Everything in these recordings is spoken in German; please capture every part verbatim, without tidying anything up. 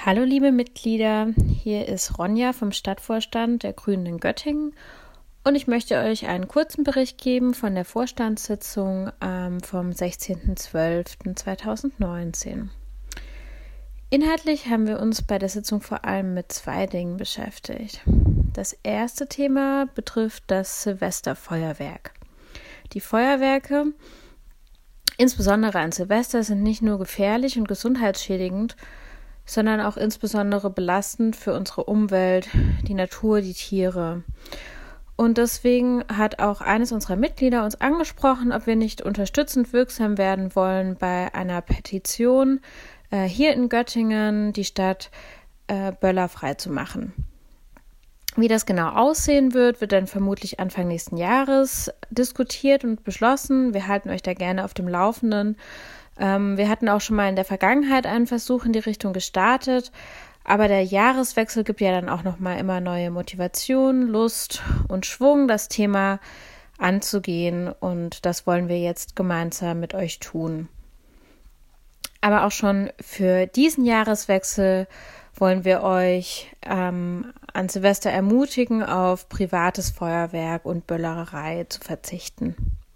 Hallo liebe Mitglieder, hier ist Ronja vom Stadtvorstand der Grünen in Göttingen und ich möchte euch einen kurzen Bericht geben von der Vorstandssitzung ähm, vom sechzehnten zwölften zweitausendneunzehn. Inhaltlich haben wir uns bei der Sitzung vor allem mit zwei Dingen beschäftigt. Das erste Thema betrifft das Silvesterfeuerwerk. Die Feuerwerke, insbesondere an Silvester, sind nicht nur gefährlich und gesundheitsschädigend, sondern auch insbesondere belastend für unsere Umwelt, die Natur, die Tiere. Und deswegen hat auch eines unserer Mitglieder uns angesprochen, ob wir nicht unterstützend wirksam werden wollen bei einer Petition, äh, hier in Göttingen die Stadt äh, böllerfrei zu machen. Wie das genau aussehen wird, wird dann vermutlich Anfang nächsten Jahres diskutiert und beschlossen. Wir halten euch da gerne auf dem Laufenden. Ähm, wir hatten auch schon mal in der Vergangenheit einen Versuch in die Richtung gestartet, aber der Jahreswechsel gibt ja dann auch nochmal immer neue Motivation, Lust und Schwung, das Thema anzugehen, und das wollen wir jetzt gemeinsam mit euch tun. Aber auch schon für diesen Jahreswechsel wollen wir euch ähm, an Silvester ermutigen, auf privates Feuerwerk und Böllerei zu verzichten.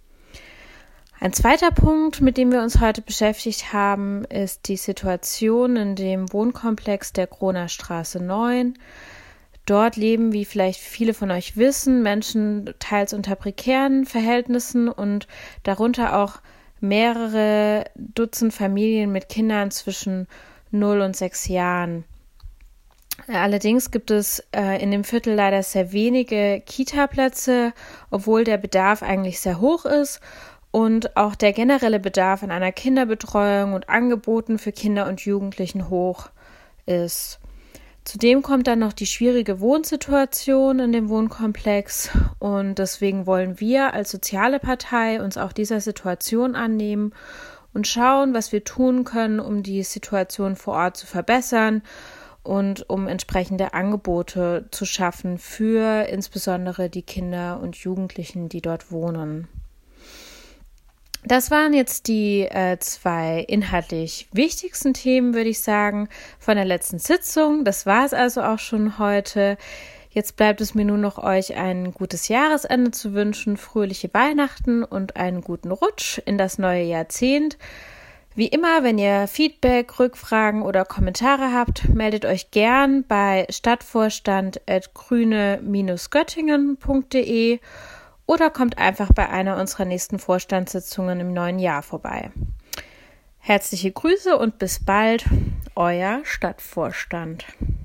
Ein zweiter Punkt, mit dem wir uns heute beschäftigt haben, ist die Situation in dem Wohnkomplex der Kronerstraße neun. Dort leben, wie vielleicht viele von euch wissen, Menschen teils unter prekären Verhältnissen und darunter auch mehrere Dutzend Familien mit Kindern zwischen null und sechs Jahren. Allerdings gibt es äh, in dem Viertel leider sehr wenige Kita-Plätze, obwohl der Bedarf eigentlich sehr hoch ist und auch der generelle Bedarf an einer Kinderbetreuung und Angeboten für Kinder und Jugendlichen hoch ist. Zudem kommt dann noch die schwierige Wohnsituation in dem Wohnkomplex, und deswegen wollen wir als soziale Partei uns auch dieser Situation annehmen und schauen, was wir tun können, um die Situation vor Ort zu verbessern und um entsprechende Angebote zu schaffen für insbesondere die Kinder und Jugendlichen, die dort wohnen. Das waren jetzt die äh, zwei inhaltlich wichtigsten Themen, würde ich sagen, von der letzten Sitzung. Das war es also auch schon heute. Jetzt bleibt es mir nur noch, euch ein gutes Jahresende zu wünschen, fröhliche Weihnachten und einen guten Rutsch in das neue Jahrzehnt. Wie immer, wenn ihr Feedback, Rückfragen oder Kommentare habt, meldet euch gern bei stadtvorstand at grüne Bindestrich göttingen punkt de oder kommt einfach bei einer unserer nächsten Vorstandssitzungen im neuen Jahr vorbei. Herzliche Grüße und bis bald, euer Stadtvorstand.